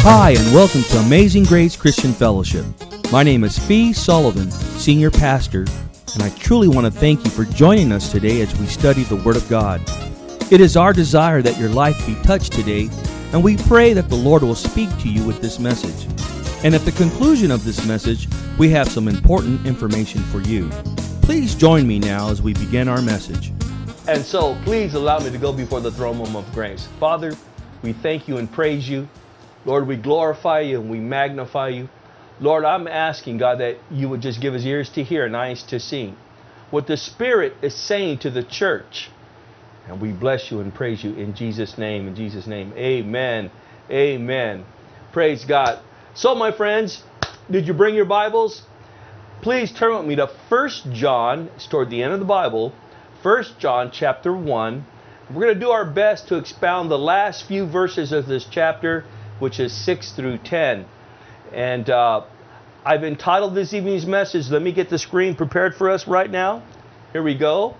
Hi, and welcome to Amazing Grace Christian Fellowship. My name is Fee Sullivan, Senior Pastor, and I truly want to thank you for joining us today as we study the Word of God. It is our desire that your life be touched today, and we pray that the Lord will speak to you with this message. And at the conclusion of this message, we have some important information for you. Please join me now as we begin our message. And so, please allow me to go before the throne room of grace. Father, we thank you and praise you. Lord, we glorify you and we magnify you. Lord, I'm asking, God, that you would just give us ears to hear and eyes to see what the Spirit is saying to the church. And we bless you and praise you in Jesus' name. In Jesus' name, amen. Amen. Praise God. So, my friends, did you bring your Bibles? Please turn with me to 1 John. It's toward the end of the Bible. 1 John chapter 1. We're going to do our best to expound the last few verses of this chapter, which is 6 through 10. And I've entitled this evening's message, let me get the screen prepared for us right now. Here we go.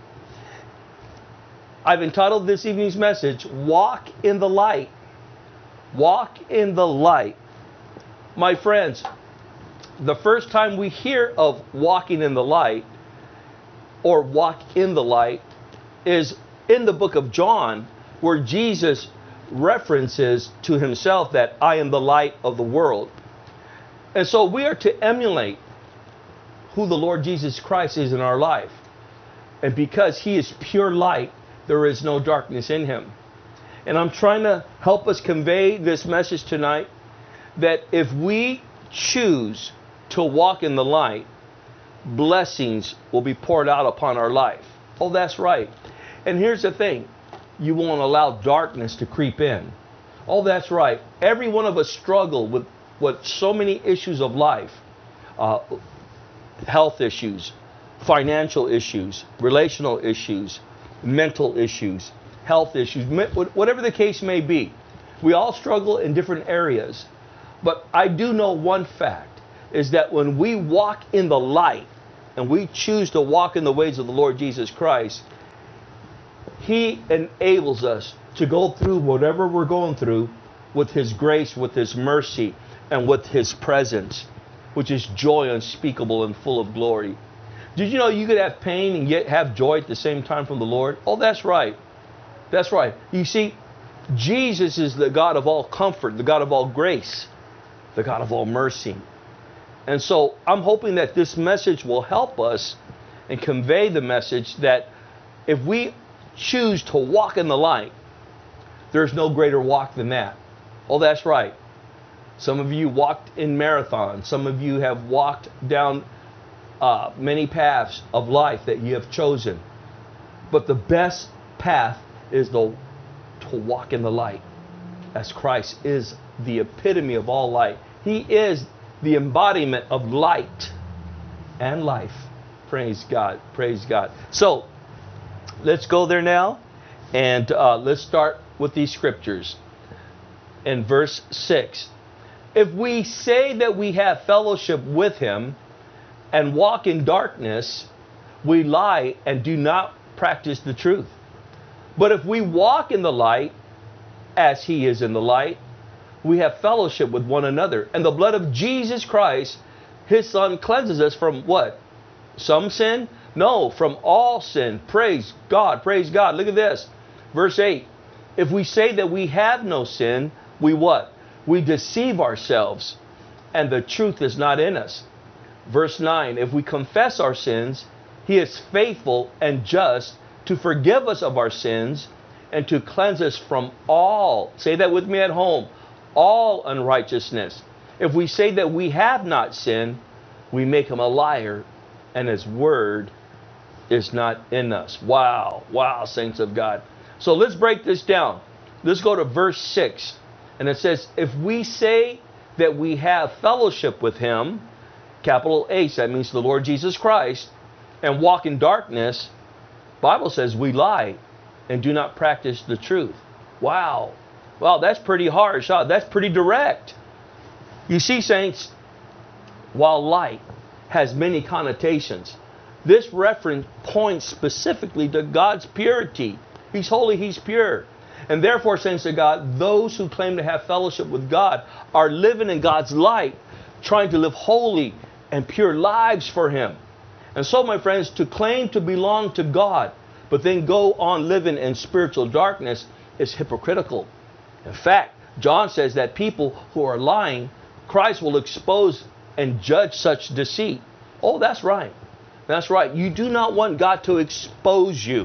I've entitled this evening's message, Walk in the Light. Walk in the Light. My friends, the first time we hear of walking in the light, or walk in the light, is in the book of John, where Jesus references to himself that I am the light of the world. And so we are to emulate who the Lord Jesus Christ is in our life. And because he is pure light, there is no darkness in him. And I'm trying to help us convey this message tonight, that if we choose to walk in the light, blessings will be poured out upon our life. Oh, that's right. And here's the thing. You won't allow darkness to creep in. Oh, that's right. Every one of us struggle with so many issues of life. Health issues, financial issues, relational issues, mental issues, health issues, whatever the case may be. We all struggle in different areas. But I do know one fact, is that when we walk in the light, and we choose to walk in the ways of the Lord Jesus Christ, he enables us to go through whatever we're going through with his grace, with his mercy, and with his presence, which is joy unspeakable and full of glory. Did you know you could have pain and yet have joy at the same time from the Lord? Oh, that's right. That's right. You see, Jesus is the God of all comfort, the God of all grace, the God of all mercy. And so I'm hoping that this message will help us and convey the message that if we choose to walk in the light, there's no greater walk than that. Oh, that's right. Some of you walked in marathons. Some of you have walked down many paths of life that you have chosen. But the best path is to walk in the light, as Christ is the epitome of all light. He is the embodiment of light and life. Praise God. Praise God. So, let's go there now, and let's start with these scriptures. In verse 6, if we say that we have fellowship with him and walk in darkness, we lie and do not practice the truth. But if we walk in the light, as he is in the light, we have fellowship with one another. And the blood of Jesus Christ, his Son, cleanses us from what? Some sin? No, from all sin. Praise God. Praise God. Look at this. Verse 8. If we say that we have no sin, we what? We deceive ourselves, and the truth is not in us. Verse 9. If we confess our sins, he is faithful and just to forgive us of our sins and to cleanse us from all, say that with me at home, all unrighteousness. If we say that we have not sinned, we make him a liar, and his word is not in us. Wow. Wow, saints of God. So let's break this down. Let's go to verse 6. And it says, if we say that we have fellowship with him, capital H, that means the Lord Jesus Christ, and walk in darkness, Bible says we lie and do not practice the truth. Wow. Wow, that's pretty harsh. That's pretty direct. You see, saints, while light has many connotations, this reference points specifically to God's purity. He's holy, he's pure. And therefore, saints of God, those who claim to have fellowship with God are living in God's light, trying to live holy and pure lives for Him. And so, my friends, to claim to belong to God, but then go on living in spiritual darkness is hypocritical. In fact, John says that people who are lying, Christ will expose and judge such deceit. Oh, that's right. That's right. You do not want God to expose you.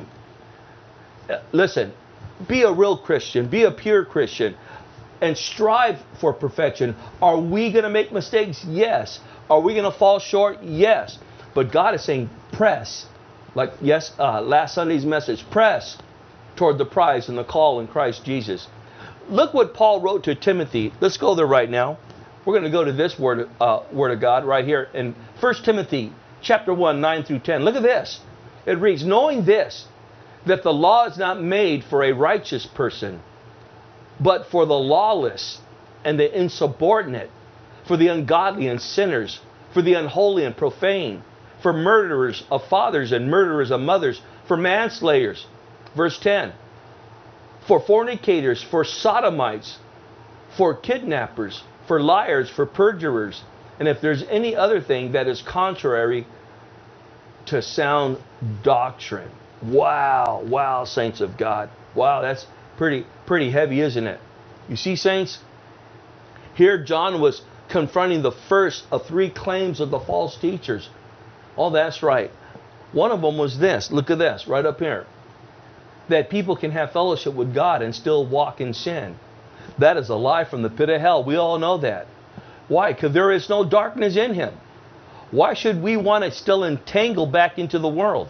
Listen, be a real Christian, be a pure Christian, and strive for perfection. Are we going to make mistakes? Yes. Are we going to fall short? Yes. But God is saying, press. Like, last Sunday's message, press toward the prize and the call in Christ Jesus. Look what Paul wrote to Timothy. Let's go there right now. We're going to go to this word of God right here in 1 Timothy chapter 1, 9 through 10. Look at this. It reads, knowing this, that the law is not made for a righteous person, but for the lawless and the insubordinate, for the ungodly and sinners, for the unholy and profane, for murderers of fathers and murderers of mothers, for manslayers. Verse 10, for fornicators, for sodomites, for kidnappers, for liars, for perjurers, and if there's any other thing that is contrary to sound doctrine. Wow, wow, saints of God. Wow, that's pretty heavy, isn't it? You see, saints, here John was confronting the first of three claims of the false teachers. Oh, that's right. One of them was this. Look at this, right up here. That people can have fellowship with God and still walk in sin. That is a lie from the pit of hell. We all know that. Why? Because there is no darkness in Him. Why should we want to still entangle back into the world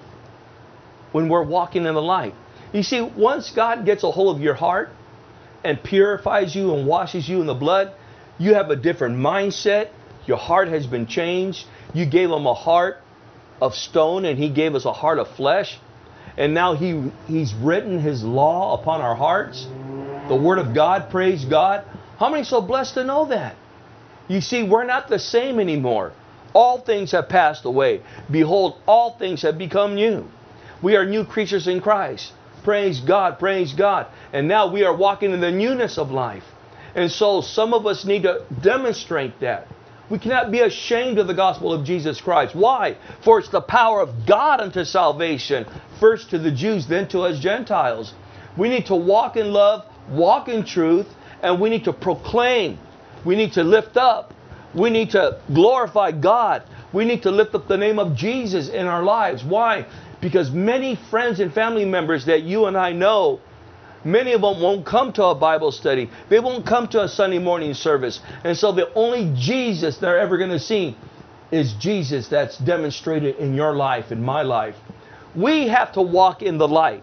when we're walking in the light? You see, once God gets a hold of your heart and purifies you and washes you in the blood, you have a different mindset. Your heart has been changed. You gave Him a heart of stone and He gave us a heart of flesh. And now He's written His law upon our hearts. The Word of God, praise God. How many are so blessed to know that? You see, we're not the same anymore. All things have passed away. Behold, all things have become new. We are new creatures in Christ. Praise God, praise God. And now we are walking in the newness of life. And so some of us need to demonstrate that. We cannot be ashamed of the gospel of Jesus Christ. Why? For it's the power of God unto salvation, first to the Jews, then to us Gentiles. We need to walk in love, walk in truth, and we need to proclaim. We need to lift up. We need to glorify God. We need to lift up the name of Jesus in our lives. Why? Because many friends and family members that you and I know, many of them won't come to a Bible study. They won't come to a Sunday morning service. And so the only Jesus they're ever going to see is Jesus that's demonstrated in your life, in my life. We have to walk in the light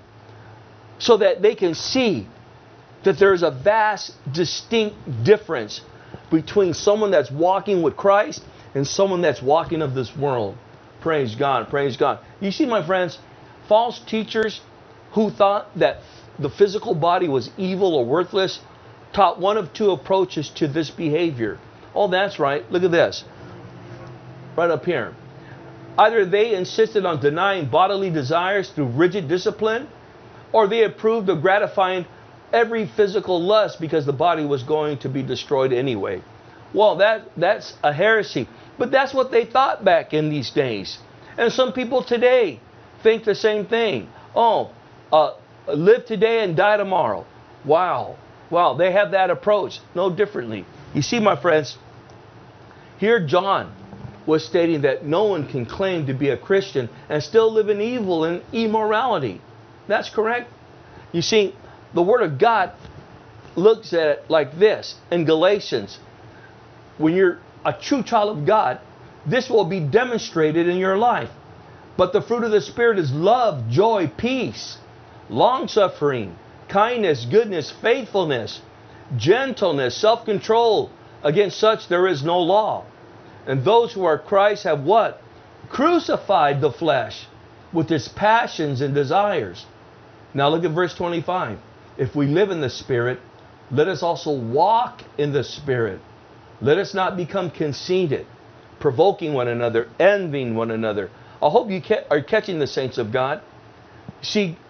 so that they can see that there is a vast, distinct difference between someone that's walking with Christ and someone that's walking of this world. Praise God, praise God. You see, my friends, false teachers who thought that the physical body was evil or worthless taught one of two approaches to this behavior. Oh, that's right. Look at this. Right up here. Either they insisted on denying bodily desires through rigid discipline, or they approved of gratifying every physical lust because the body was going to be destroyed anyway. Well, that's a heresy. But that's what they thought back in these days. And some people today think the same thing. Live today and die tomorrow. Wow. Wow, they have that approach. No differently. You see, my friends, here John was stating that no one can claim to be a Christian and still live in evil and immorality. That's correct. You see, the Word of God looks at it like this in Galatians. When you're a true child of God, this will be demonstrated in your life. But the fruit of the Spirit is love, joy, peace, long-suffering, kindness, goodness, faithfulness, gentleness, self-control. Against such there is no law. And those who are Christ have what? Crucified the flesh with its passions and desires. Now look at verse 25. If we live in the Spirit, let us also walk in the Spirit. Let us not become conceited, provoking one another, envying one another. I hope you are catching the saints of God. See,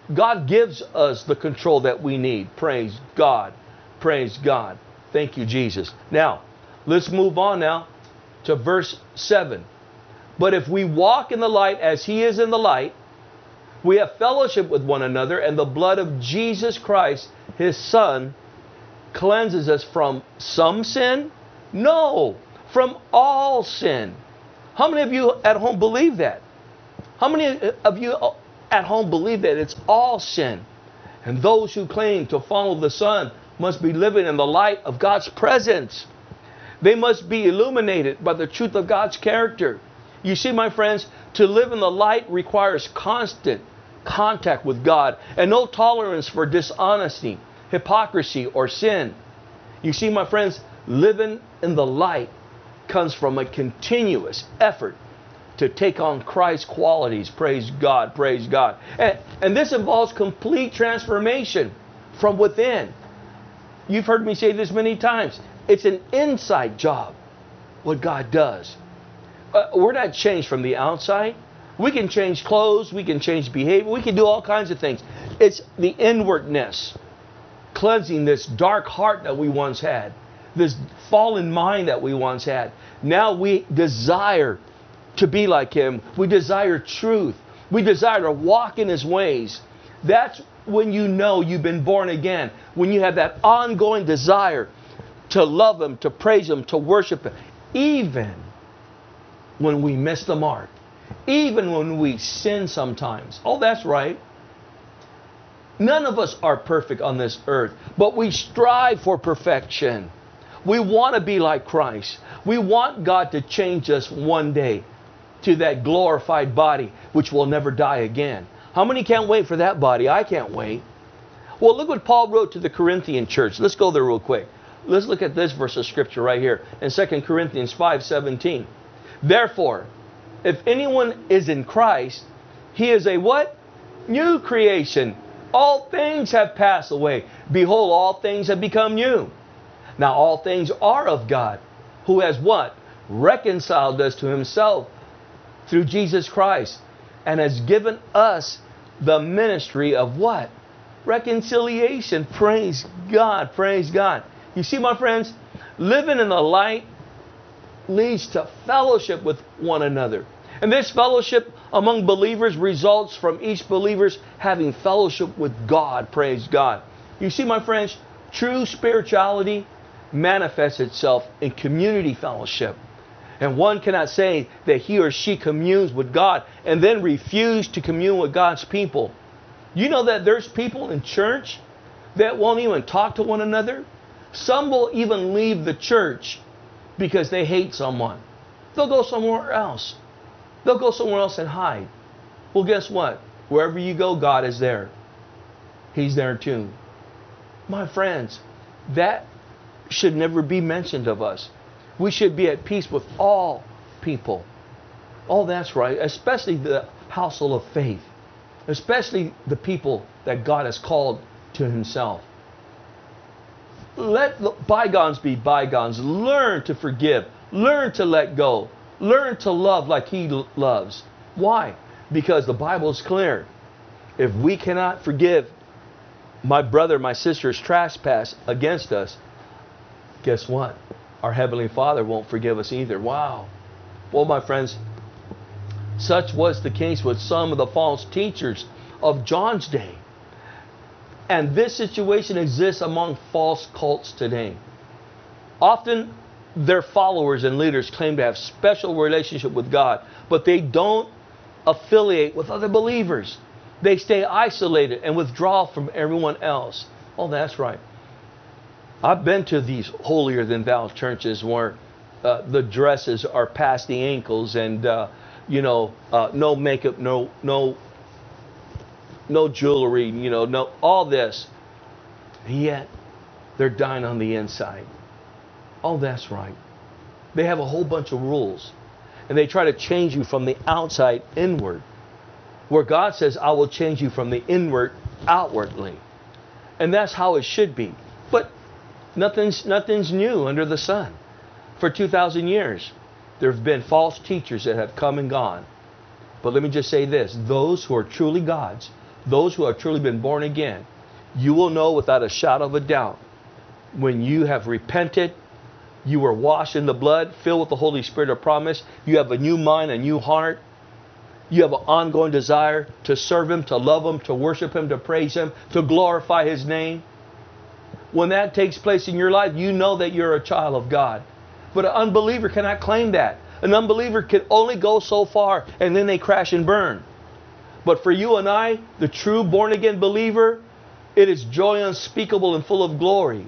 God gives us the control that we need. Praise God. Praise God. Thank you, Jesus. Now, let's move on now to verse 7. But if we walk in the light as He is in the light, we have fellowship with one another, and the blood of Jesus Christ, His Son, cleanses us from some sin? No, from all sin. How many of you at home believe that? How many of you at home believe that it's all sin? And those who claim to follow the Son must be living in the light of God's presence. They must be illuminated by the truth of God's character. You see, my friends, to live in the light requires constant contact with God and no tolerance for dishonesty, hypocrisy, or sin. You see, my friends, living in the light comes from a continuous effort to take on Christ's qualities. Praise God, praise God. And this involves complete transformation from within. You've heard me say this many times. It's an inside job, what God does. We're not changed from the outside. We can change clothes, we can change behavior, we can do all kinds of things. It's the inwardness, cleansing this dark heart that we once had, this fallen mind that we once had. Now we desire to be like Him. We desire truth. We desire to walk in His ways. That's when you know you've been born again. When you have that ongoing desire to love Him, to praise Him, to worship Him. Even when we miss the mark. Even when we sin sometimes. Oh, that's right. None of us are perfect on this earth, but we strive for perfection. We want to be like Christ. We want God to change us one day to that glorified body which will never die again. How many can't wait for that body? I can't wait. Well, look what Paul wrote to the Corinthian church. Let's go there real quick. Let's look at this verse of scripture right here in 2 Corinthians 5:17. Therefore, if anyone is in Christ, he is a what? New creation. All things have passed away. Behold, all things have become new. Now all things are of God, who has what? Reconciled us to Himself through Jesus Christ, and has given us the ministry of what? Reconciliation. Praise God. Praise God. You see, my friends, living in the light leads to fellowship with one another. And this fellowship among believers results from each believer's having fellowship with God. Praise God. You see, my friends, true spirituality manifests itself in community fellowship. And one cannot say that he or she communes with God and then refuse to commune with God's people. You know that there's people in church that won't even talk to one another? Some will even leave the church because they hate someone. They'll go somewhere else. They'll go somewhere else and hide. Well, guess what? Wherever you go, God is there. He's there too. My friends, that should never be mentioned of us. We should be at peace with all people. Oh, that's right. Especially the household of faith. Especially the people that God has called to Himself. Let bygones be bygones. Learn to forgive. Learn to let go. Learn to love like He loves. Why? Because the Bible is clear. If we cannot forgive my brother, my sister's trespass against us, guess what? Our Heavenly Father won't forgive us either. Wow. Well, my friends, such was the case with some of the false teachers of John's day. And this situation exists among false cults today. Often, their followers and leaders claim to have special relationship with God, but they don't affiliate with other believers. They stay isolated and withdraw from everyone else. Oh, that's right. I've been to these holier-than-thou churches where the dresses are past the ankles and, no makeup, no jewelry, no all this. And yet, they're dying on the inside. Oh, that's right. They have a whole bunch of rules. And they try to change you from the outside inward. Where God says, I will change you from the inward outwardly. And that's how it should be. But nothing's new under the sun. For 2,000 years, there have been false teachers that have come and gone. But let me just say this. Those who are truly God's, those who have truly been born again, you will know without a shadow of a doubt when you have repented, you were washed in the blood, filled with the Holy Spirit of promise, you have a new mind, a new heart, you have an ongoing desire to serve Him, to love Him, to worship Him, to praise Him, to glorify His name. When that takes place in your life, you know that you're a child of God. But an unbeliever cannot claim that. An unbeliever can only go so far and then they crash and burn. But for you and I, the true born-again believer, it is joy unspeakable and full of glory.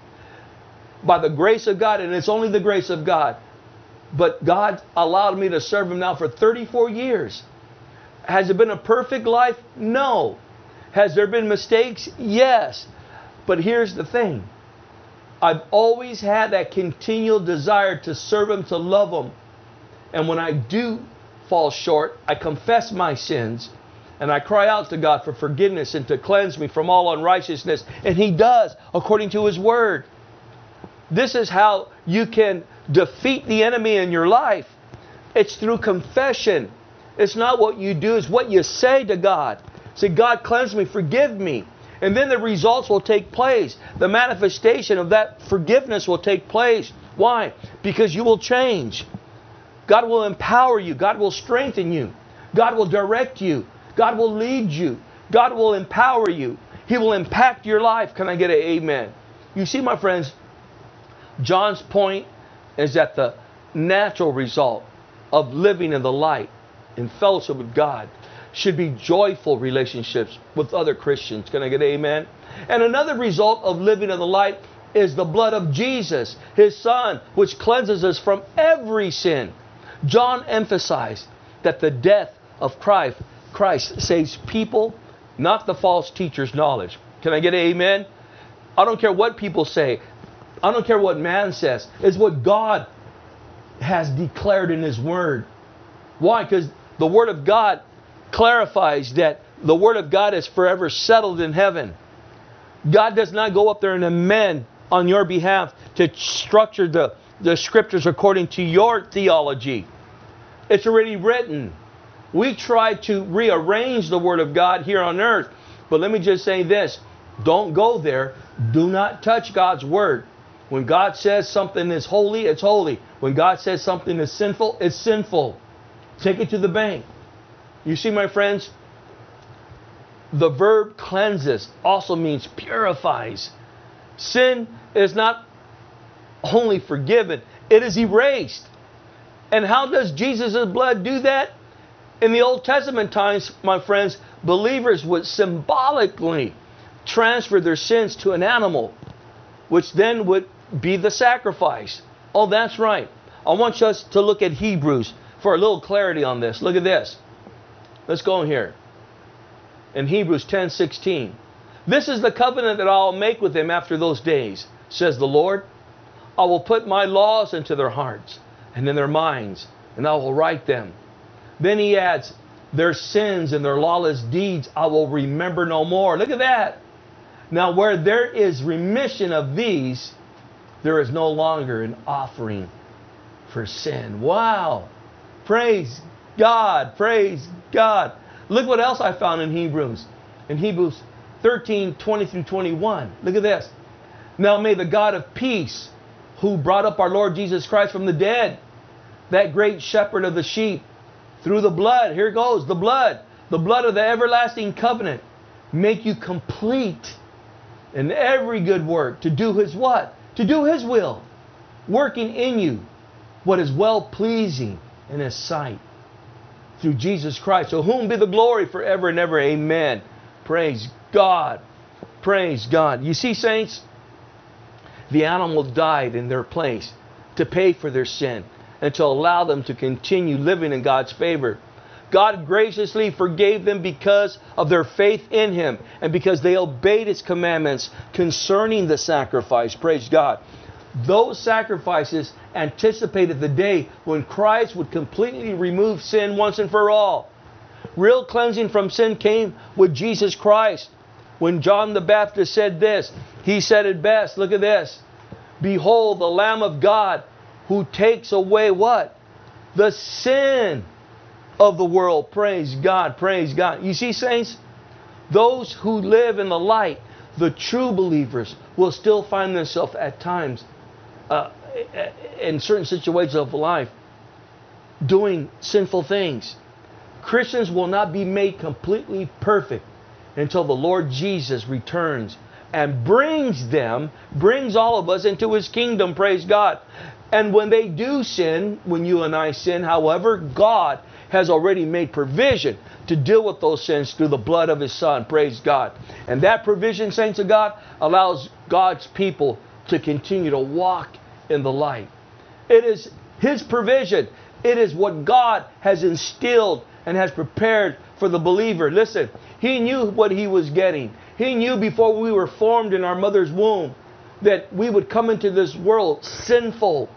By the grace of God, and it's only the grace of God. But God allowed me to serve Him now for 34 years. Has it been a perfect life? No. Has there been mistakes? Yes. But here's the thing. I've always had that continual desire to serve Him, to love Him. And when I do fall short, I confess my sins and I cry out to God for forgiveness and to cleanse me from all unrighteousness. And He does, according to His Word. This is how you can defeat the enemy in your life. It's through confession. It's not what you do, it's what you say to God. Say, God, cleanse me, forgive me. And then the results will take place. The manifestation of that forgiveness will take place. Why? Because you will change. God will empower you. God will strengthen you. God will direct you. God will lead you. God will empower you. He will impact your life. Can I get an amen? You see, my friends, John's point is that the natural result of living in the light, in fellowship with God, should be joyful relationships with other Christians. Can I get an amen? And another result of living in the light is the blood of Jesus, His Son, which cleanses us from every sin. John emphasized that the death of Christ saves people, not the false teacher's knowledge. Can I get an amen? I don't care what people say. I don't care what man says. It's what God has declared in His Word. Why? Because the Word of God clarifies that the Word of God is forever settled in heaven. God does not go up there and amend on your behalf to structure the Scriptures according to your theology. It's already written. We try to rearrange the Word of God here on earth. But let me just say this. Don't go there. Do not touch God's Word. When God says something is holy, it's holy. When God says something is sinful, it's sinful. Take it to the bank. You see, my friends, the verb cleanses also means purifies. Sin is not only forgiven, it is erased. And how does Jesus' blood do that? In the Old Testament times, my friends, believers would symbolically transfer their sins to an animal, which then would be the sacrifice. Oh, that's right. I want us to look at Hebrews for a little clarity on this. Look at this. Let's go in here. In Hebrews 10:16. This is the covenant that I'll make with them after those days, says the Lord. I will put my laws into their hearts and in their minds, and I will write them. Then he adds, their sins and their lawless deeds I will remember no more. Look at that. Now where there is remission of these, there is no longer an offering for sin. Wow. Praise God. Praise God. Look what else I found in Hebrews. In Hebrews 13:20-21. Look at this. Now may the God of peace, who brought up our Lord Jesus Christ from the dead, that great shepherd of the sheep, through the blood, here it goes, the blood of the everlasting covenant, make you complete in every good work, to do His what? To do His will, working in you what is well-pleasing in His sight, through Jesus Christ, to whom be the glory forever and ever. Amen. Praise God. Praise God. You see, saints, the animal died in their place to pay for their sin and to allow them to continue living in God's favor. God graciously forgave them because of their faith in Him and because they obeyed His commandments concerning the sacrifice. Praise God. Those sacrifices anticipated the day when Christ would completely remove sin once and for all. Real cleansing from sin came with Jesus Christ. When John the Baptist said this, he said it best. Look at this. Behold, the Lamb of God who takes away what? The sin of the world. Praise God. Praise God. You see, saints, Those who live in the light, the true believers, will still find themselves at times in certain situations of life doing sinful things. Christians will not be made completely perfect until the Lord Jesus returns and brings all of us into His kingdom, praise God. And when they do sin, when you and I sin, however, God has already made provision to deal with those sins through the blood of His Son, praise God. And that provision, saints of God, allows God's people to continue to walk in the light. It is His provision. It is what God has instilled and has prepared for the believer. Listen, He knew what He was getting. He knew before we were formed in our mother's womb that we would come into this world sinful,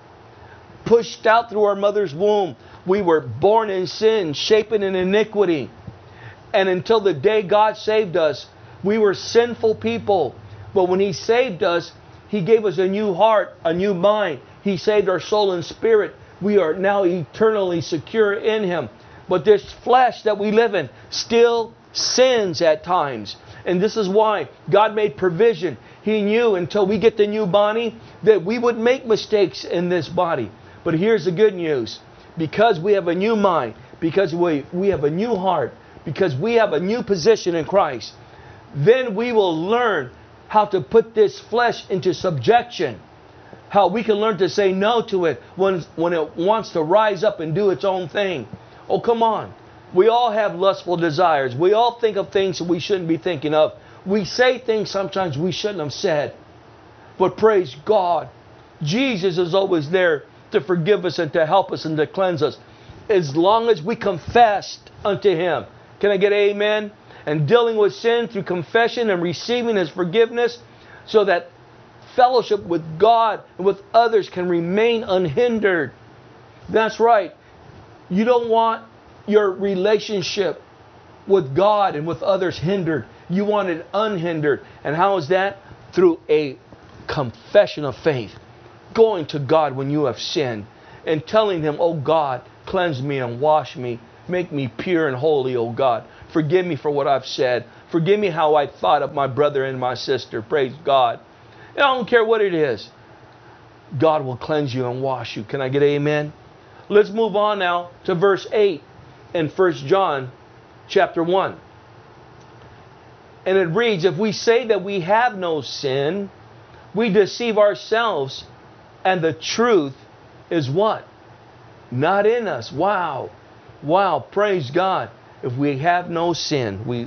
pushed out through our mother's womb. We were born in sin, shapen in iniquity. And until the day God saved us, we were sinful people. But when He saved us, He gave us a new heart, a new mind. He saved our soul and spirit. We are now eternally secure in Him. But this flesh that we live in still sins at times. And this is why God made provision. He knew until we get the new body that we would make mistakes in this body. But here's the good news. Because we have a new mind, because we have a new heart, because we have a new position in Christ, then we will learn how to put this flesh into subjection. How we can learn to say no to it when it wants to rise up and do its own thing. Oh, come on. We all have lustful desires. We all think of things that we shouldn't be thinking of. We say things sometimes we shouldn't have said. But praise God, Jesus is always there to forgive us and to help us and to cleanse us. As long as we confess unto Him. Can I get an amen? And dealing with sin through confession and receiving His forgiveness so that fellowship with God and with others can remain unhindered. That's right. You don't want your relationship with God and with others hindered. You want it unhindered. And how is that? Through a confession of faith. Going to God when you have sinned and telling Him, oh God, cleanse me and wash me. Make me pure and holy, oh God. Forgive me for what I've said. Forgive me how I thought of my brother and my sister. Praise God. And I don't care what it is. God will cleanse you and wash you. Can I get amen? Let's move on now to verse 8 in 1 John chapter 1. And it reads, if we say that we have no sin, we deceive ourselves, and the truth is what? Not in us. Wow. Wow. Praise God. If we have no sin, we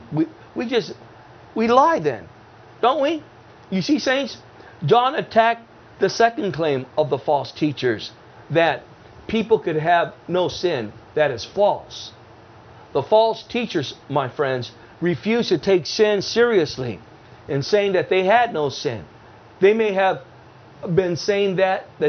lie then. Don't we? You see, saints, John attacked the second claim of the false teachers, that people could have no sin. That is false. The false teachers, my friends, refuse to take sin seriously in saying that they had no sin. They may have been saying that they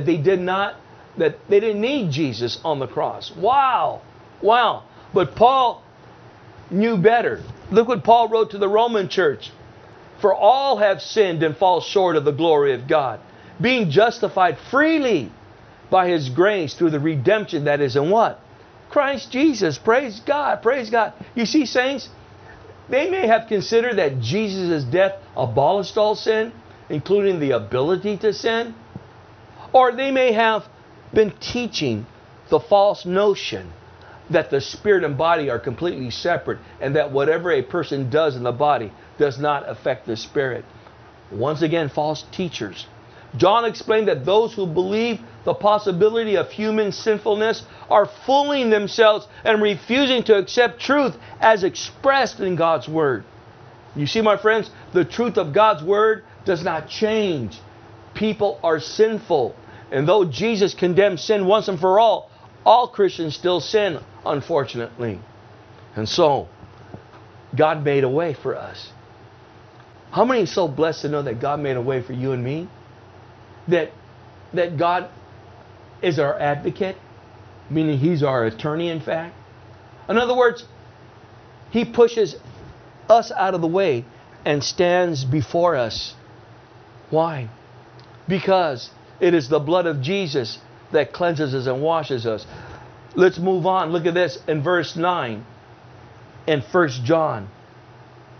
didn't need Jesus on the cross. Wow. Wow. But Paul knew better. Look what Paul wrote to the Roman church. For all have sinned and fall short of the glory of God, being justified freely by His grace through the redemption that is in what? Christ Jesus. Praise God. Praise God. You see, saints, they may have considered that Jesus' death abolished all sin, including the ability to sin. Or they may have been teaching the false notion that the spirit and body are completely separate and that whatever a person does in the body does not affect the spirit. Once again, false teachers. John explained that those who believe the possibility of human sinfulness are fooling themselves and refusing to accept truth as expressed in God's Word. You see, my friends, the truth of God's Word does not change. People are sinful. And though Jesus condemned sin once and for all Christians still sin, unfortunately. And so, God made a way for us. How many are so blessed to know that God made a way for you and me? That God is our advocate, meaning He's our attorney, in fact. In other words, He pushes us out of the way and stands before us. Why? Because it is the blood of Jesus that cleanses us and washes us. Let's move on. Look at this in verse 9 in 1 John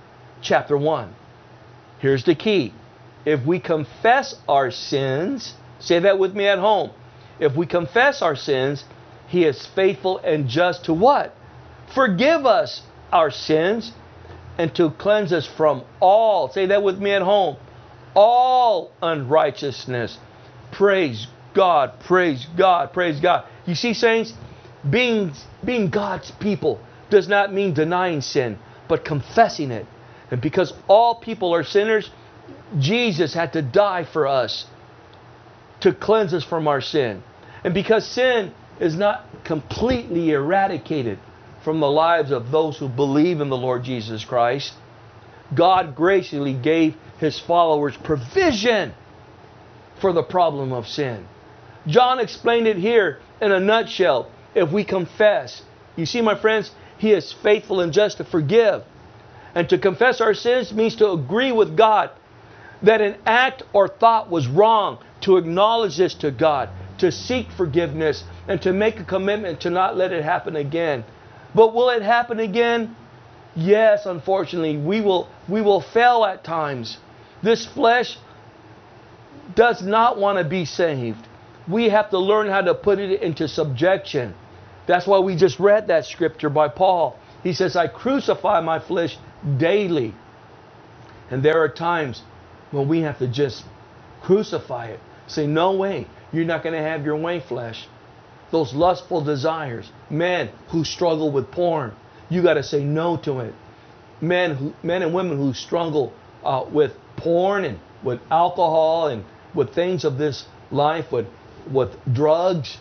chapter 1. Here's the key. If we confess our sins, say that with me at home. If we confess our sins, He is faithful and just to what? Forgive us our sins and to cleanse us from all, say that with me at home, all unrighteousness. Praise God, praise God, praise God. You see, saints, being God's people does not mean denying sin, but confessing it. And because all people are sinners, Jesus had to die for us to cleanse us from our sin. And because sin is not completely eradicated from the lives of those who believe in the Lord Jesus Christ, God graciously gave His followers provision for the problem of sin. John explained it here in a nutshell. If we confess, you see, my friends, He is faithful and just to forgive. And to confess our sins means to agree with God that an act or thought was wrong, to acknowledge this to God, to seek forgiveness, and to make a commitment to not let it happen again. But will it happen again? Yes, unfortunately, we will fail at times. This flesh does not want to be saved. We have to learn how to put it into subjection. That's why we just read that scripture by Paul. He says, I crucify my flesh daily. And there are times when we have to just crucify it. Say, no way, you're not going to have your way, flesh. Those lustful desires. Men who struggle with porn, you got to say no to it. Men and women who struggle with porn and with alcohol and with things of this life, with drugs,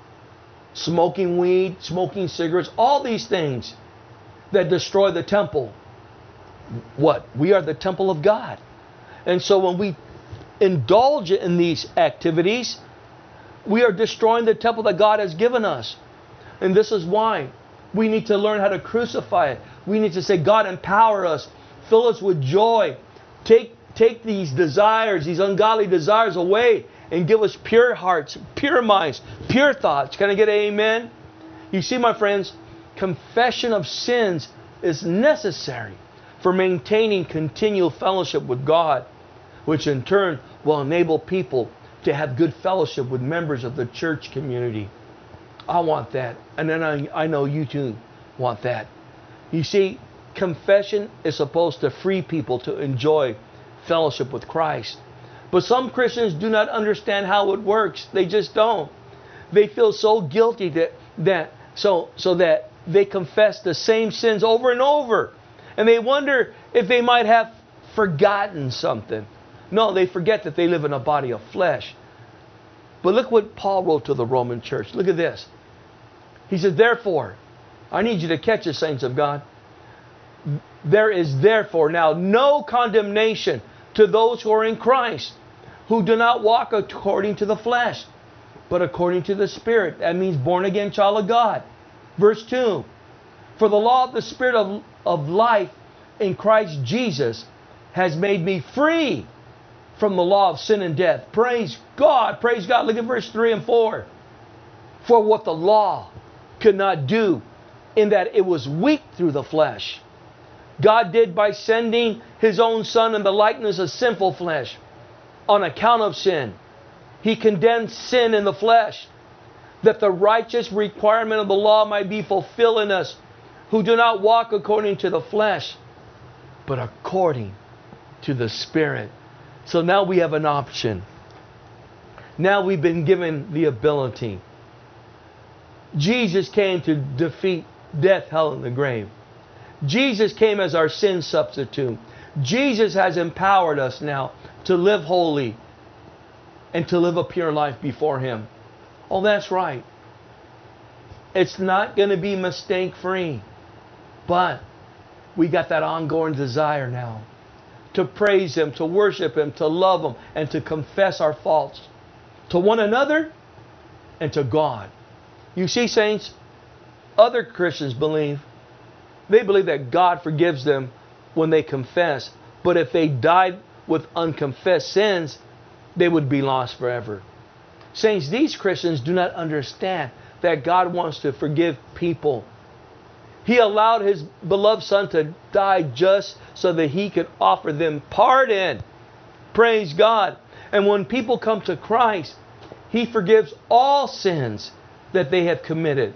smoking weed, smoking cigarettes, all these things that destroy the temple. What? We are the temple of God. And so when we indulge in these activities, we are destroying the temple that God has given us. And this is why we need to learn how to crucify it. We need to say, God, empower us. Fill us with joy. Take these desires, these ungodly desires away and give us pure hearts, pure minds, pure thoughts. Can I get an amen? You see, my friends, confession of sins is necessary for maintaining continual fellowship with God, which in turn will enable people to have good fellowship with members of the church community. I want that. And then I know you too want that. You see, confession is supposed to free people to enjoy fellowship with Christ. But some Christians do not understand how it works. They just don't. They feel so guilty that they confess the same sins over and over. And they wonder if they might have forgotten something. No, they forget that they live in a body of flesh. But look what Paul wrote to the Roman church. Look at this. He said, therefore, I need you to catch it, saints of God. There is therefore now no condemnation to those who are in Christ, who do not walk according to the flesh, but according to the Spirit. That means born again child of God. Verse 2. For the law of the Spirit of life in Christ Jesus has made me free from the law of sin and death. Praise God, praise God. Look at verse 3 and 4. For what the law could not do, in that it was weak through the flesh, God did by sending His own Son in the likeness of sinful flesh. On account of sin, He condemned sin in the flesh, that the righteous requirement of the law might be fulfilled in us, who do not walk according to the flesh, but according to the Spirit. So now we have an option. Now we've been given the ability. Jesus came to defeat death, hell, and the grave. Jesus came as our sin substitute. Jesus has empowered us now to live holy and to live a pure life before Him. Oh, that's right. It's not going to be mistake-free. But we got that ongoing desire now to praise Him, to worship Him, to love Him, and to confess our faults to one another and to God. You see, saints, other Christians believe that God forgives them when they confess. But if they died with unconfessed sins, they would be lost forever. Saints, these Christians do not understand that God wants to forgive people. He allowed His beloved Son to die just so that He could offer them pardon. Praise God. And when people come to Christ, He forgives all sins that they have committed.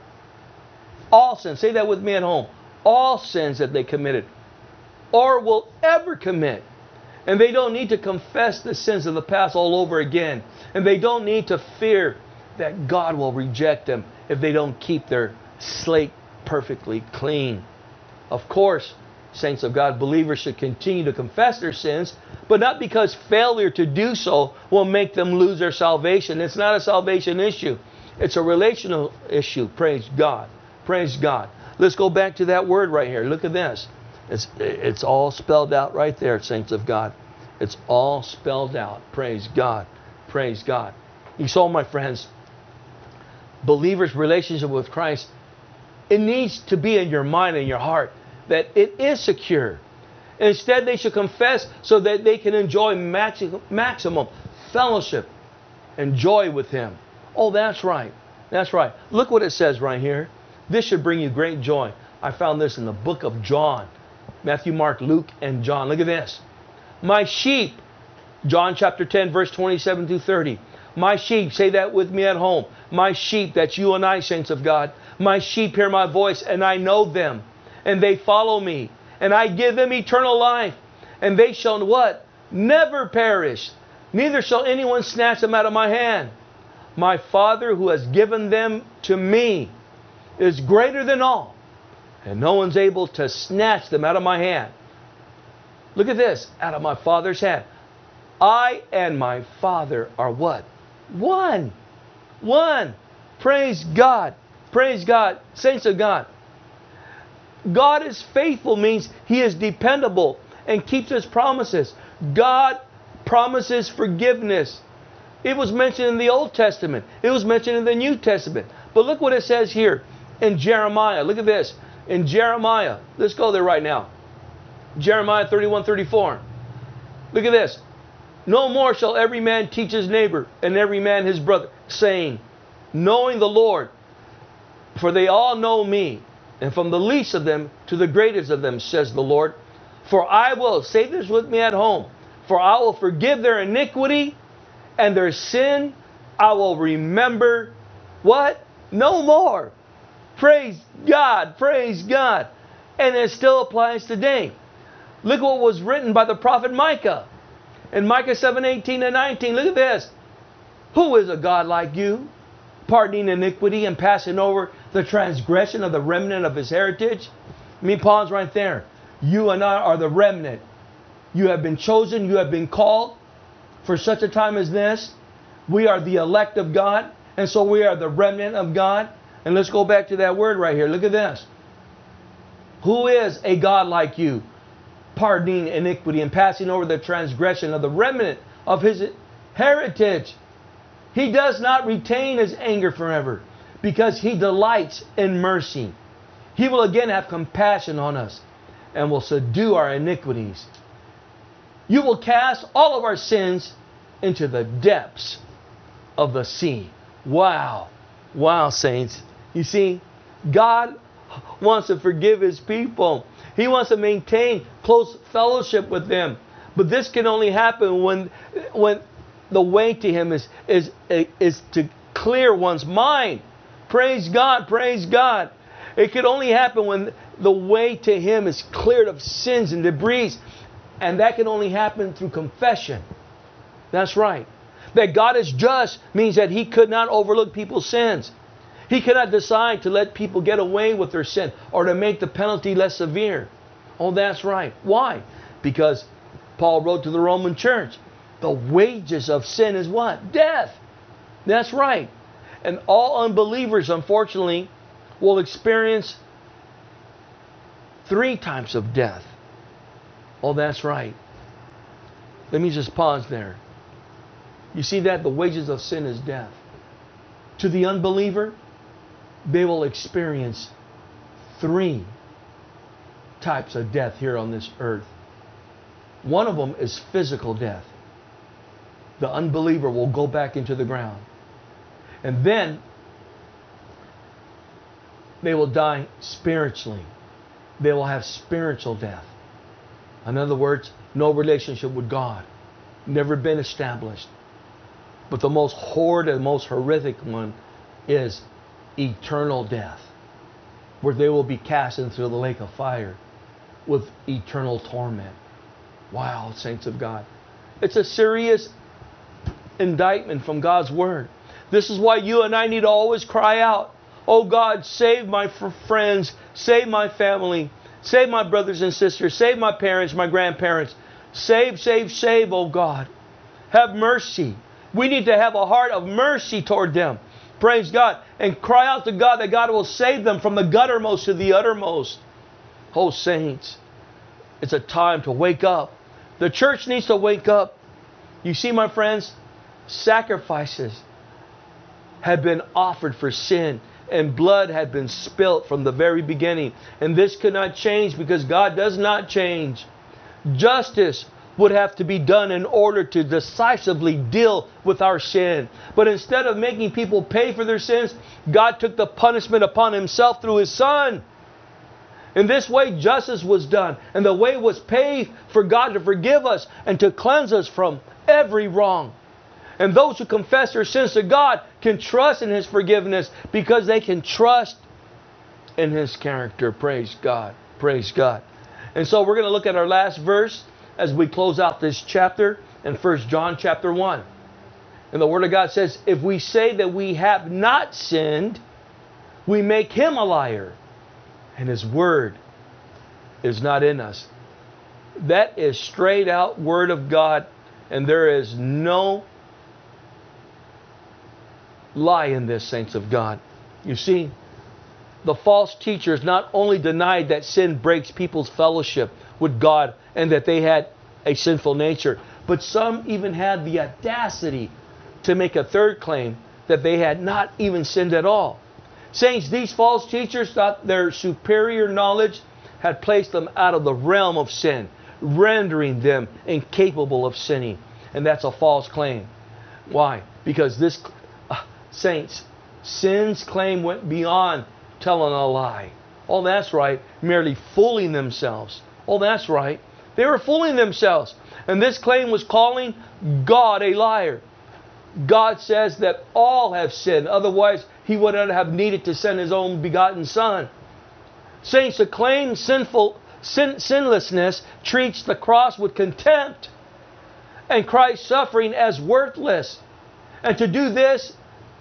All sins. Say that with me at home. All sins that they committed or will ever commit. And they don't need to confess the sins of the past all over again. And they don't need to fear that God will reject them if they don't keep their slate perfectly clean. Of course, saints of God, believers should continue to confess their sins, but not because failure to do so will make them lose their salvation. It's not a salvation issue. It's a relational issue. Praise God. Praise God. Let's go back to that word right here. Look at this. It's all spelled out right there, saints of God. It's all spelled out. Praise God. Praise God. You saw, my friends, believers' relationship with Christ, it needs to be in your mind and your heart that it is secure. Instead, they should confess so that they can enjoy maximum fellowship and joy with Him. Oh, that's right. That's right. Look what it says right here. This should bring you great joy. I found this in the book of John. Matthew, Mark, Luke, and John. Look at this. My sheep, John chapter 10, verse 27 through 30. My sheep, say that with me at home. My sheep, that's you and I, saints of God. My sheep hear my voice, and I know them, and they follow me. And I give them eternal life, and they shall what? Never perish. Neither shall anyone snatch them out of my hand. My Father who has given them to me is greater than all, and no one's able to snatch them out of my hand. Look at this, out of my Father's hand. I and my Father are what? One. One. Praise God. Praise God. Saints of God. God is faithful means He is dependable and keeps His promises. God promises forgiveness. It was mentioned in the Old Testament. It was mentioned in the New Testament. But look what it says here in Jeremiah. Look at this. In Jeremiah. Let's go there right now. Jeremiah 31:34. Look at this. No more shall every man teach his neighbor and every man his brother, saying, knowing the Lord, for they all know me, and from the least of them to the greatest of them, says the Lord. For I will, say this with me at home, for I will forgive their iniquity and their sin I will remember, what? No more. Praise God, praise God. And it still applies today. Look what was written by the prophet Micah. In Micah 7:18 and 19, look at this. Who is a God like you, pardoning iniquity and passing over the transgression of the remnant of His heritage? Let me pause right there. You and I are the remnant. You have been chosen, you have been called for such a time as this. We are the elect of God, and so we are the remnant of God. And let's go back to that word right here. Look at this. Who is a God like you, pardoning iniquity and passing over the transgression of the remnant of His heritage? He does not retain His anger forever, because He delights in mercy. He will again have compassion on us and will subdue our iniquities. You will cast all of our sins into the depths of the sea. Wow. Wow, saints. You see, God wants to forgive His people. He wants to maintain close fellowship with them. But this can only happen when the way to Him is to clear one's mind. Praise God, praise God. It can only happen when the way to Him is cleared of sins and debris. And that can only happen through confession. That's right. That God is just means that He could not overlook people's sins. He cannot decide to let people get away with their sin or to make the penalty less severe. Oh, that's right. Why? Because Paul wrote to the Roman church, the wages of sin is what? Death. That's right. And all unbelievers, unfortunately, will experience 3 types of death. Oh, that's right. Let me just pause there. You see that? The wages of sin is death. To the unbeliever, they will experience 3 types of death here on this earth. One of them is physical death. The unbeliever will go back into the ground. And then they will die spiritually. They will have spiritual death. In other words, no relationship with God. Never been established. But the most horrid and most horrific one is eternal death, where they will be cast into the lake of fire with eternal torment. Wow, saints of God. It's a serious indictment from God's Word. This is why you and I need to always cry out, oh God, save my friends, save my family, save my brothers and sisters, save my parents, my grandparents. Save, save, save, oh God. Have mercy. We need to have a heart of mercy toward them. Praise God. And cry out to God that God will save them from the guttermost to the uttermost. Oh saints, it's a time to wake up. The church needs to wake up. You see, my friends, sacrifices had been offered for sin, and blood had been spilt from the very beginning. And this could not change because God does not change. Justice would have to be done in order to decisively deal with our sin. But instead of making people pay for their sins, God took the punishment upon Himself through His Son. In this way, justice was done, and the way was paved for God to forgive us and to cleanse us from every wrong. And those who confess their sins to God can trust in His forgiveness because they can trust in His character. Praise God. Praise God. And so we're going to look at our last verse as we close out this chapter in 1 John chapter 1. And the Word of God says, if we say that we have not sinned, we make Him a liar, and His Word is not in us. That is straight out Word of God, and there is no lie in this, saints of God. You see, the false teachers not only denied that sin breaks people's fellowship with God and that they had a sinful nature, but some even had the audacity to make a third claim that they had not even sinned at all. Saints, these false teachers thought their superior knowledge had placed them out of the realm of sin, rendering them incapable of sinning. And that's a false claim. Why? Because this, saints, sin's claim went beyond telling a lie. Oh, that's right. Merely fooling themselves. Oh, that's right. They were fooling themselves. And this claim was calling God a liar. God says that all have sinned. Otherwise, He would not have needed to send His own begotten Son. Saints, to claim sinlessness treats the cross with contempt and Christ's suffering as worthless. And to do this,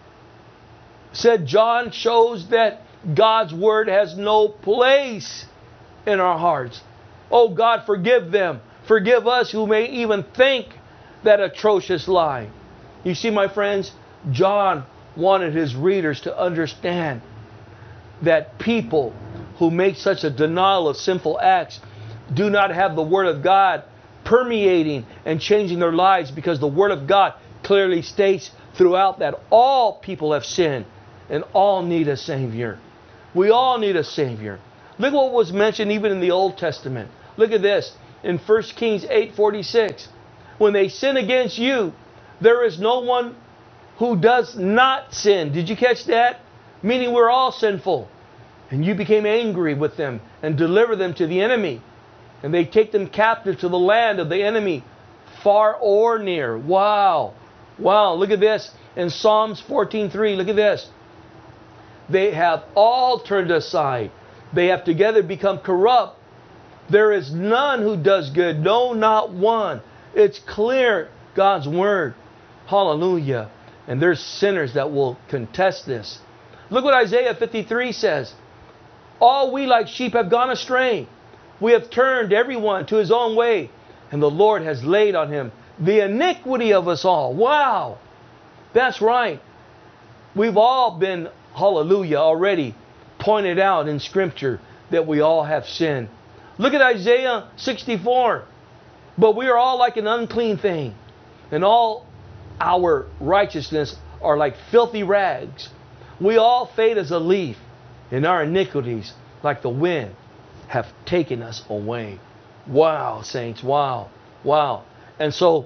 said John, shows that God's Word has no place in our hearts. Oh God, forgive them. Forgive us who may even think that atrocious lie. You see, my friends, John wanted his readers to understand that people who make such a denial of sinful acts do not have the Word of God permeating and changing their lives, because the Word of God clearly states throughout that all people have sinned and all need a Savior. We all need a Savior. Look what was mentioned even in the Old Testament. Look at this in 1 Kings 8:46. When they sin against you, there is no one who does not sin. Did you catch that? Meaning we're all sinful. And you became angry with them and deliver them to the enemy. And they take them captive to the land of the enemy, far or near. Wow. Wow. Look at this. In Psalms 14:3, look at this. They have all turned aside. They have together become corrupt. There is none who does good. No, not one. It's clear, God's Word. Hallelujah. And there's sinners that will contest this. Look what Isaiah 53 says. All we like sheep have gone astray. We have turned everyone to his own way, and the Lord has laid on Him the iniquity of us all. Wow. That's right. We've all been, hallelujah, already pointed out in Scripture that we all have sinned. Look at Isaiah 64. But we are all like an unclean thing, and all our righteousness are like filthy rags. We all fade as a leaf, and our iniquities, like the wind, have taken us away. Wow, saints, wow, wow. And so,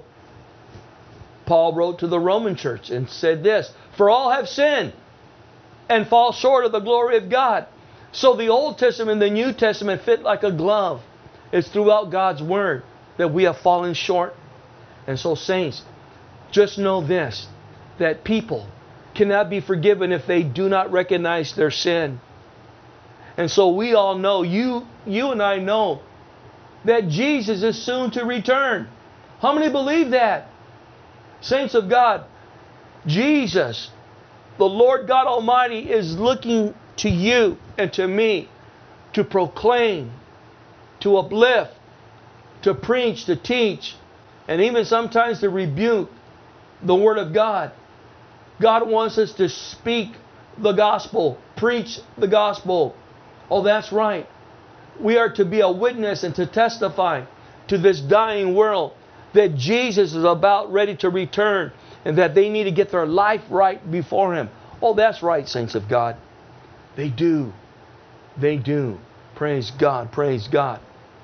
Paul wrote to the Roman church and said this, for all have sinned and fall short of the glory of God. So the Old Testament and the New Testament fit like a glove. It's throughout God's Word that we have fallen short. And so, saints, just know this, that people cannot be forgiven if they do not recognize their sin. And so we all know, you and I know, that Jesus is soon to return. How many believe that? Saints of God, Jesus, the Lord God Almighty, is looking to you and to me to proclaim, to uplift, to preach, to teach, and even sometimes to rebuke the Word of God. God wants us to speak the gospel, preach the gospel. Oh, that's right. We are to be a witness and to testify to this dying world that Jesus is about ready to return and that they need to get their life right before Him. Oh, that's right, saints of God. They do. They do. Praise God. Praise God.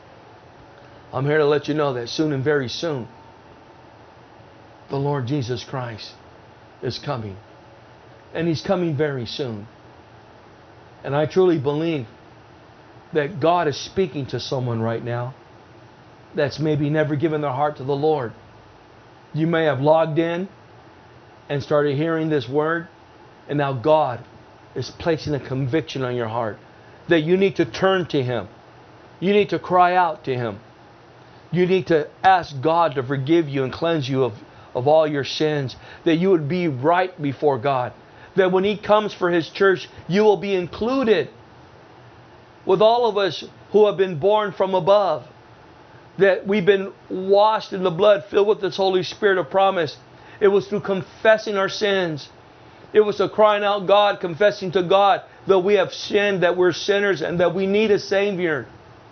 I'm here to let you know that soon and very soon, the Lord Jesus Christ is coming. And He's coming very soon. And I truly believe that God is speaking to someone right now that's maybe never given their heart to the Lord. You may have logged in and started hearing this word, and now God is placing a conviction on your heart that you need to turn to Him. You need to cry out to Him. You need to ask God to forgive you and cleanse you of all your sins, that you would be right before God, that when He comes for His church, you will be included with all of us who have been born from above, that we've been washed in the blood, filled with this Holy Spirit of promise. It was through confessing our sins. It was through crying out God, confessing to God that we have sinned, that we're sinners, and that we need a Savior.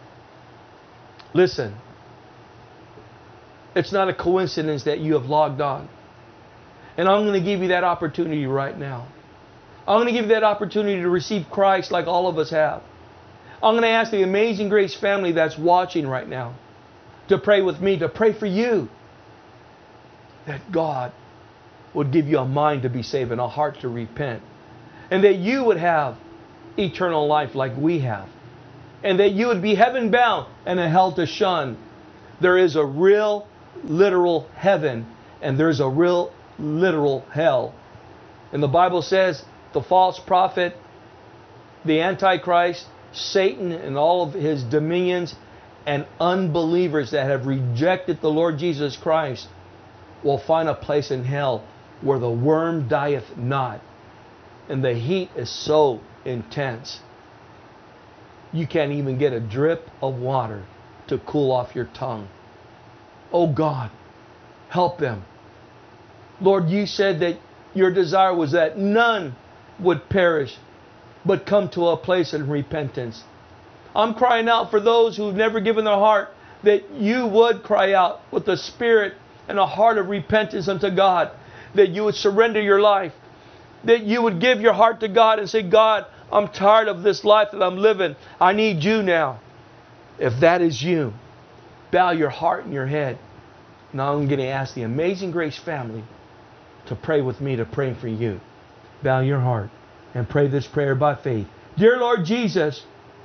Listen, it's not a coincidence that you have logged on. And I'm going to give you that opportunity right now. I'm going to give you that opportunity to receive Christ like all of us have. I'm going to ask the Amazing Grace family that's watching right now to pray with me, to pray for you, that God would give you a mind to be saved and a heart to repent, and that you would have eternal life like we have, and that you would be heaven bound and a hell to shun. There is a real, literal heaven, and there's a real, literal hell. And the Bible says the false prophet, the Antichrist, Satan and all of his dominions and unbelievers that have rejected the Lord Jesus Christ will find a place in hell where the worm dieth not. And the heat is so intense, you can't even get a drip of water to cool off your tongue. Oh God, help them. Lord, you said that your desire was that none would perish, but come to a place in repentance. I'm crying out for those who've never given their heart, that you would cry out with a spirit and a heart of repentance unto God, that you would surrender your life, that you would give your heart to God and say, God, I'm tired of this life that I'm living. I need you now. If that is you, bow your heart and your head. Now I'm going to ask the Amazing Grace family to pray with me, to pray for you. Bow your heart and pray this prayer by faith. Dear Lord Jesus,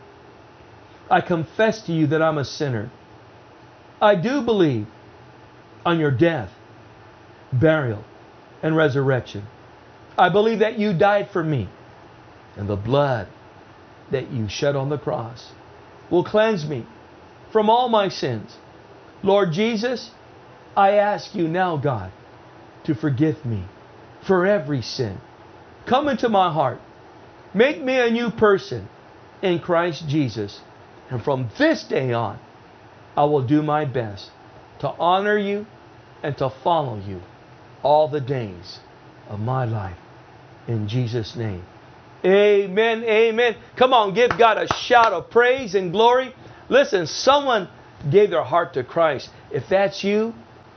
I confess to you that I'm a sinner. I do believe on your death, burial, and resurrection. I believe that you died for me, and the blood that you shed on the cross will cleanse me from all my sins. Lord Jesus, I ask you now, God, to forgive me for every sin. Come into my heart. Make me a new person in Christ Jesus. And from this day on, I will do my best to honor you and to follow you all the days of my life. In Jesus' name. Amen. Amen. Come on, give God a shout of praise and glory. Listen, someone gave their heart to Christ. If that's you,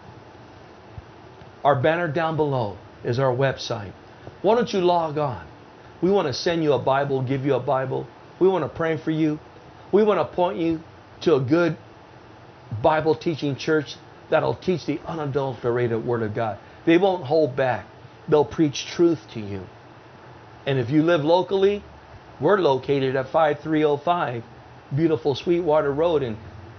our banner down below is our website. Why don't you log on? We want to send you a Bible, give you a Bible. We want to pray for you. We want to point you to a good Bible teaching church that'll teach the unadulterated Word of God. They won't hold back. They'll preach truth to you. And if you live locally, we're located at 5305 beautiful Sweetwater Road in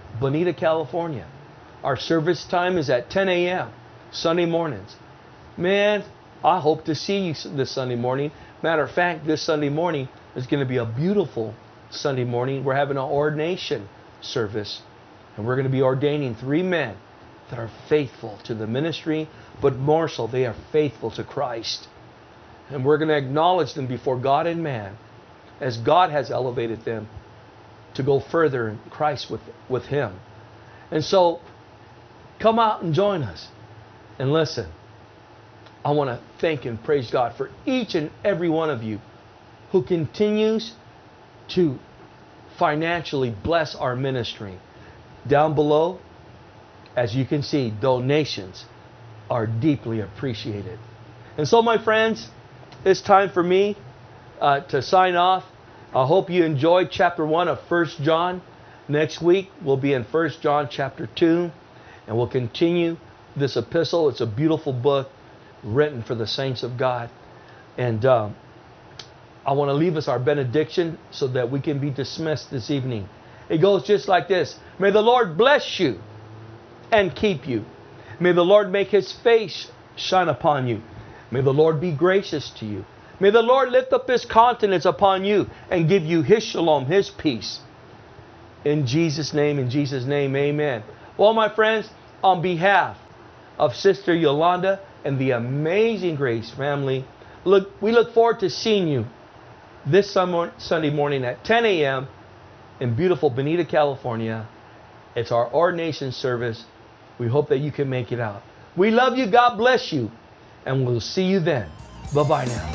Bonita, California. Our service time is at 10 a.m. Sunday mornings. Man, I hope to see you this Sunday morning. Matter of fact, this Sunday morning is going to be a beautiful Sunday morning. We're having an ordination service, and we're going to be ordaining 3 men that are faithful to the ministry, but more so, they are faithful to Christ. And we're going to acknowledge them before God and man as God has elevated them to go further in Christ with Him. And so, come out and join us. And listen, I want to thank and praise God for each and every one of you who continues to financially bless our ministry. Down below, as you can see, donations are deeply appreciated. And so, my friends, it's time for me to sign off. I hope you enjoyed chapter 1 of 1 John. Next week, we'll be in 1 John chapter 2, and we'll continue this epistle. It's a beautiful book written for the saints of God. And I want to leave us our benediction so that we can be dismissed this evening. It goes just like this. May the Lord bless you and keep you. May the Lord make His face shine upon you. May the Lord be gracious to you. May the Lord lift up His countenance upon you and give you His shalom, His peace. In Jesus' name, amen. Well, my friends, on behalf of Sister Yolanda and the Amazing Grace family, we look forward to seeing you this Sunday morning at 10 a.m. in beautiful Bonita, California. It's our ordination service. We hope that you can make it out. We love you. God bless you. And we'll see you then. Bye-bye now.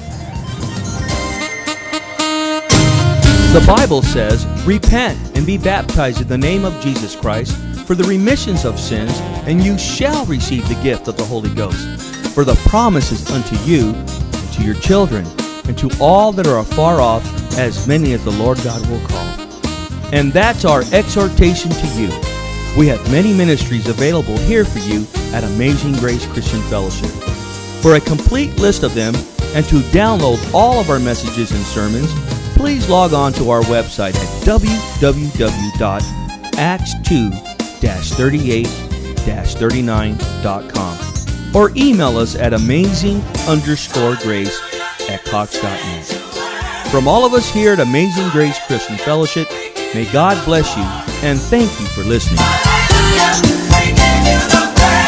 The Bible says, repent and be baptized in the name of Jesus Christ for the remissions of sins, and you shall receive the gift of the Holy Ghost. For the promise is unto you, and to your children, and to all that are afar off, as many as the Lord God will call. And that's our exhortation to you. We have many ministries available here for you at Amazing Grace Christian Fellowship. For a complete list of them, and to download all of our messages and sermons, please log on to our website at www.acts2-38-39.com or email us at amazing_grace@cox.net. From all of us here at Amazing Grace Christian Fellowship, may God bless you and thank you for listening.